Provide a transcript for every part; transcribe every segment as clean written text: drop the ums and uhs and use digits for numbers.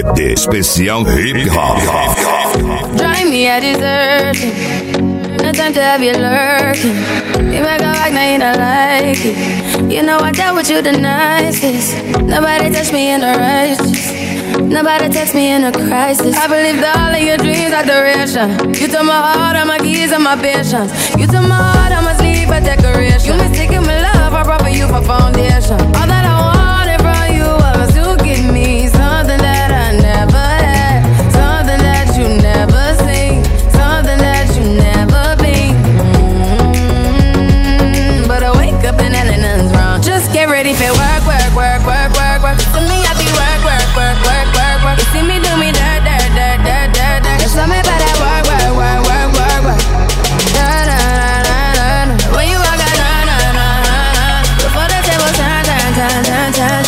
ET Especial Hip Hop. Drive me a dessert. No time to have you lurking. You make a back, now you don't like it. You know I dealt with you the nicest. Nobody touched me in the righteous. Nobody text me in a crisis. I believed all of your dreams are duration. You took my heart, all my keys, and my patience. You took my heart, all my sleep, a decoration. You mistaken my love, I brought for you for foundation. All that I wanted from you was to give me something that I never had, something that you never seen, something that you never been. But I wake up and nothing's wrong. Just get ready for work, work, work, work, work, work. To me, I be work, work, work, work, work, work. You see me do me dirt, dirt, dirt, dirt, dirt, dirt. Just tell me about that work, work, work, work, work, work. Da, da, da, da, da. When you walk out, na, na, na, na, na. Before the table turn, turn, turn, turn, turn.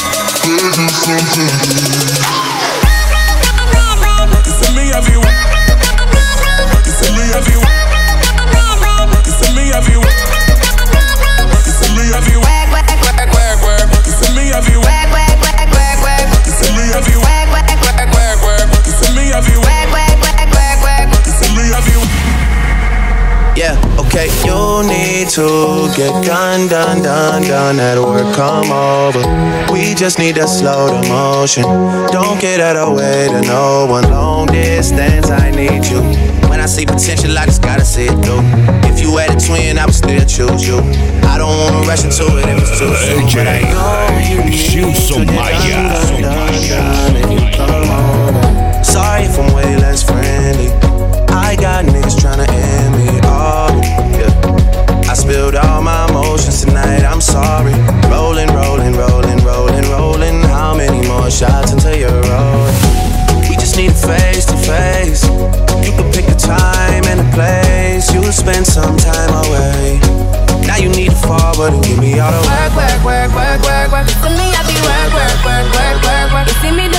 You see me have you. You see me have you. You see me have you. You see me have you. Work, work, work, work, work. You see me have you. Work, work, work, work, work. You see me have you. Work, work, work, work, work. You see me have you. Work, work, work, work, work. You see me have you. Yeah, okay, you need to get done at work, come over. We just need to slow the motion. Don't get out of the way to no one. Long distance, I need you. When I see potential, I just gotta see it through. If you had a twin, I would still choose you. I don't wanna rush into it if it's too soon, but I know you need to get done and you come over. Sorry if I'm way less friendly. I got niggas tryna end me. Oh, yeah. I spilled all my emotions tonight, I'm sorry. Rolling, rolling, rolling, rolling, rolling. How many more shots until you're rolling? We just need a face to face. You can pick a time and a place. You'll spend some time away. Now you need to forward and give me all the Work, work, work, work, work, work. To me, I be work, work, work, work, work, work. You see me